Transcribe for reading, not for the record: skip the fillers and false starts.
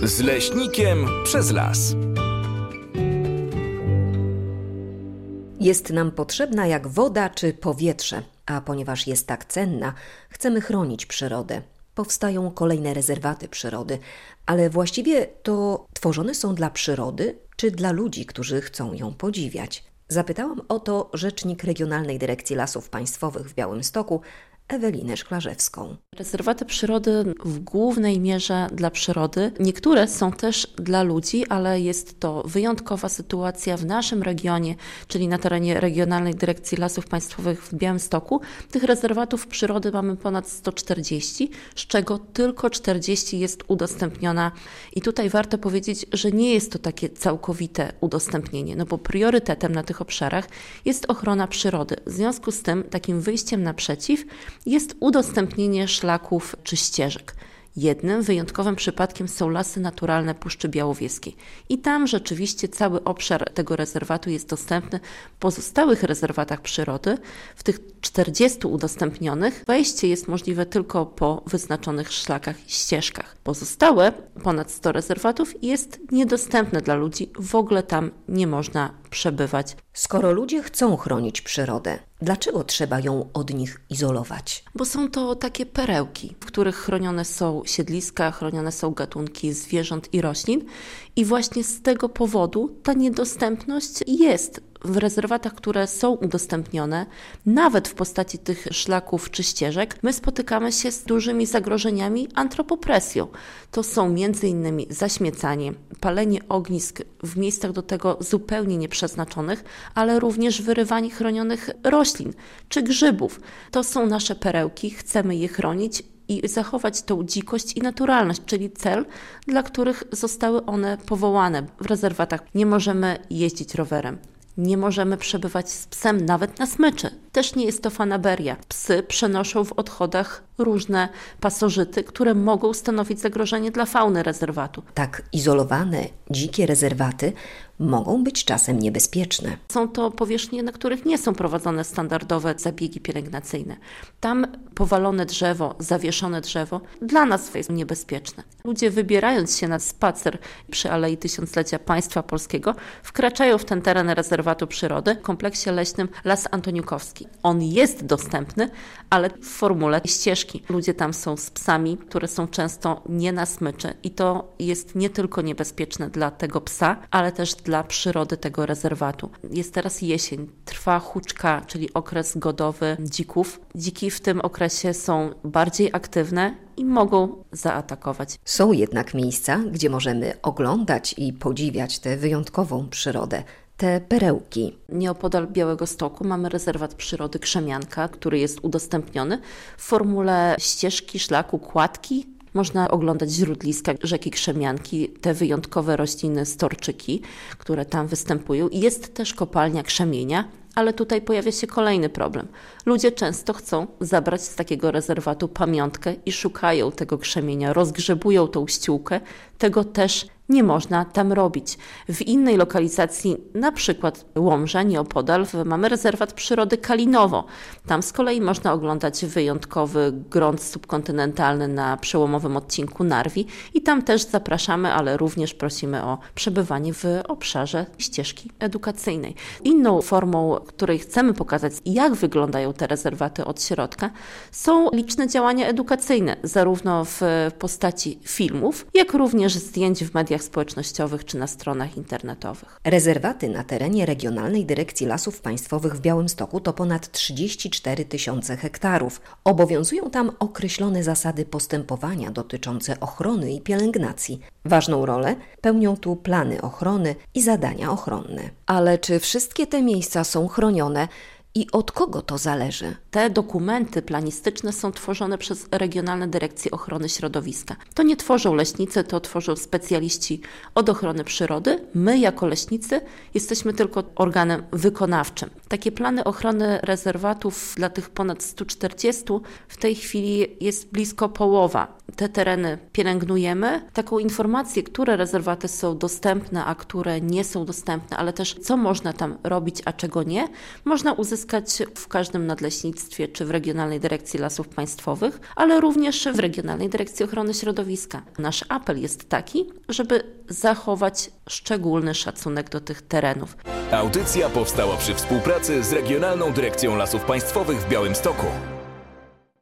Z leśnikiem przez las. Jest nam potrzebna jak woda czy powietrze, a ponieważ jest tak cenna, chcemy chronić przyrodę. Powstają kolejne rezerwaty przyrody, ale właściwie to tworzone są dla przyrody czy dla ludzi, którzy chcą ją podziwiać? Zapytałam o to rzecznik Regionalnej Dyrekcji Lasów Państwowych w Białymstoku, Ewelinę Szklarzewską. Rezerwaty przyrody w głównej mierze dla przyrody. Niektóre są też dla ludzi, ale jest to wyjątkowa sytuacja w naszym regionie, czyli na terenie Regionalnej Dyrekcji Lasów Państwowych w Białymstoku. Tych rezerwatów przyrody mamy ponad 140, z czego tylko 40 jest udostępniona. I tutaj warto powiedzieć, że nie jest to takie całkowite udostępnienie, no bo priorytetem na tych obszarach jest ochrona przyrody. W związku z tym takim wyjściem naprzeciw jest udostępnienie szlaków czy ścieżek. Jednym wyjątkowym przypadkiem są lasy naturalne Puszczy Białowieskiej. I tam rzeczywiście cały obszar tego rezerwatu jest dostępny. W pozostałych rezerwatach przyrody, w tych 40 udostępnionych, wejście jest możliwe tylko po wyznaczonych szlakach i ścieżkach. Pozostałe, ponad 100 rezerwatów, jest niedostępne dla ludzi. W ogóle tam nie można przebywać. Skoro ludzie chcą chronić przyrodę, dlaczego trzeba ją od nich izolować? Bo są to takie perełki, w których chronione są siedliska, chronione są gatunki zwierząt i roślin i właśnie z tego powodu ta niedostępność jest. W rezerwatach, które są udostępnione, nawet w postaci tych szlaków czy ścieżek, my spotykamy się z dużymi zagrożeniami antropopresją. To są m.in. zaśmiecanie, palenie ognisk w miejscach do tego zupełnie nieprzeznaczonych, ale również wyrywanie chronionych roślin czy grzybów. To są nasze perełki, chcemy je chronić i zachować tą dzikość i naturalność, czyli cel, dla których zostały one powołane. W rezerwatach nie możemy jeździć rowerem. Nie możemy przebywać z psem nawet na smyczy. Też nie jest to fanaberia. Psy przenoszą w odchodach różne pasożyty, które mogą stanowić zagrożenie dla fauny rezerwatu. Tak izolowane, dzikie rezerwaty mogą być czasem niebezpieczne. Są to powierzchnie, na których nie są prowadzone standardowe zabiegi pielęgnacyjne. Tam powalone drzewo, zawieszone drzewo dla nas jest niebezpieczne. Ludzie, wybierając się na spacer przy Alei Tysiąclecia Państwa Polskiego, wkraczają w ten teren rezerwatu przyrody w kompleksie leśnym Las Antoniukowski. On jest dostępny, ale w formule ścieżki. Ludzie tam są z psami, które są często nie na smyczy i to jest nie tylko niebezpieczne dla tego psa, ale też dla przyrody tego rezerwatu. Jest teraz jesień, trwa huczka, czyli okres godowy dzików. Dziki w tym okresie są bardziej aktywne i mogą zaatakować. Są jednak miejsca, gdzie możemy oglądać i podziwiać tę wyjątkową przyrodę. Te perełki. Nieopodal Białegostoku mamy rezerwat przyrody Krzemianka, który jest udostępniony w formule ścieżki, szlaku, kładki. Można oglądać źródliska rzeki Krzemianki, te wyjątkowe rośliny, storczyki, które tam występują. Jest też kopalnia krzemienia, ale tutaj pojawia się kolejny problem. Ludzie często chcą zabrać z takiego rezerwatu pamiątkę i szukają tego krzemienia, rozgrzebują tą ściółkę. Tego też nie można tam robić. W innej lokalizacji, na przykład Łomża, nieopodal, mamy rezerwat przyrody Kalinowo. Tam z kolei można oglądać wyjątkowy grunt subkontynentalny na przełomowym odcinku Narwi i tam też zapraszamy, ale również prosimy o przebywanie w obszarze ścieżki edukacyjnej. Inną formą, której chcemy pokazać, jak wyglądają te rezerwaty od środka, są liczne działania edukacyjne, zarówno w postaci filmów, jak również zdjęć w mediach społecznościowych czy na stronach internetowych. Rezerwaty na terenie Regionalnej Dyrekcji Lasów Państwowych w Białymstoku to ponad 34 000 hektarów. Obowiązują tam określone zasady postępowania dotyczące ochrony i pielęgnacji. Ważną rolę pełnią tu plany ochrony i zadania ochronne. Ale czy wszystkie te miejsca są chronione? I od kogo to zależy? Te dokumenty planistyczne są tworzone przez Regionalne Dyrekcje Ochrony Środowiska. To nie tworzą leśnicy, to tworzą specjaliści od ochrony przyrody. My jako leśnicy jesteśmy tylko organem wykonawczym. Takie plany ochrony rezerwatów dla tych ponad 140 w tej chwili jest blisko połowa. Te tereny pielęgnujemy. Taką informację, które rezerwaty są dostępne, a które nie są dostępne, ale też co można tam robić, a czego nie, można uzyskać uzyskać w każdym nadleśnictwie czy w Regionalnej Dyrekcji Lasów Państwowych, ale również w Regionalnej Dyrekcji Ochrony Środowiska. Nasz apel jest taki, żeby zachować szczególny szacunek do tych terenów. Audycja powstała przy współpracy z Regionalną Dyrekcją Lasów Państwowych w Białymstoku.